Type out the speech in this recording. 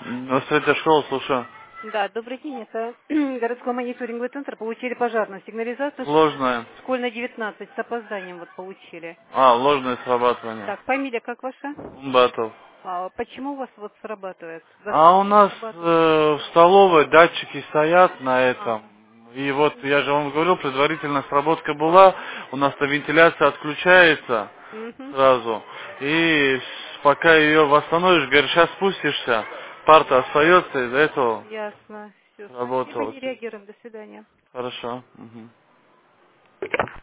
Средняя школа, слушаю. Да, добрый день. Это городской мониторинговый центр. Получили пожарную сигнализацию. Ложное. Школьная 19 с опозданием вот получили. Ложное срабатывание. Так, фамилия как ваша? Батов. Почему у вас вот срабатывает? У нас в столовой датчики стоят на А, этом. И вот я же вам говорил, предварительная сработка была, у нас-то вентиляция отключается угу. сразу. И пока ее восстановишь, говоришь, сейчас спустишься, парта остается, из-за этого Ясно. Все, спасибо, работало. не реагируем. До свидания. Хорошо. Мгм.